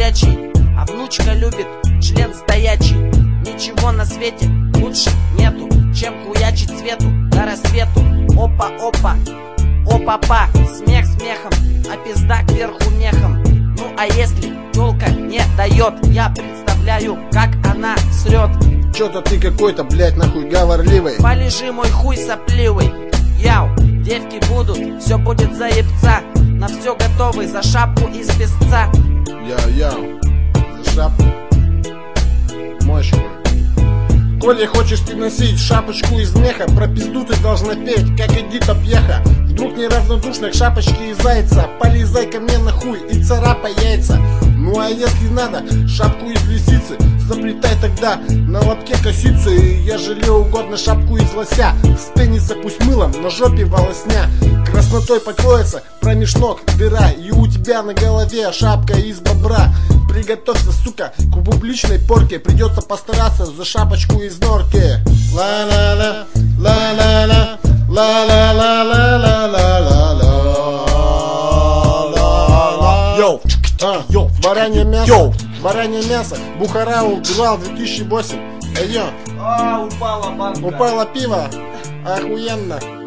горячий, а внучка любит член стоячий. Ничего на свете лучше нету, чем хуячить свету до рассвету. Опа-опа, опа-па, смех смехом, а пизда кверху мехом. Ну а если тёлка не дает, я представляю, как она срет. Чё-то ты какой-то, блядь, нахуй говорливый. Полежи, мой хуй сопливый. Яу, девки будут, все будет заебца. На все готовый, за шапку из песца. Яу-яу, за шапку. Мощь мой. Коли хочешь ты носить шапочку из меха, про пизду ты должна петь, как Эдита Пьеха. Вдруг неравнодушно к шапочке из зайца, полезай ко мне на хуй и царапай яйца. Ну а если надо, шапку из лисицы, заплетай тогда на лобке косицы. Ежели угодно шапку из лося, с тенниса пусть мылом, на жопе волосня. Краснотой покроется промеж ног дыра, и у тебя на голове шапка из бобра. Приготовься, сука, к публичной порке, придется постараться за шапочку из норки. Ла-ла-ла, ла-ла-ла, ла-ла-ла-ла-ла-ла-ла. Йоу, йоу, баранье мясо, баранье мясо, Бухара убивал 2008. Эй, Упала банка. упало пиво, охуенно.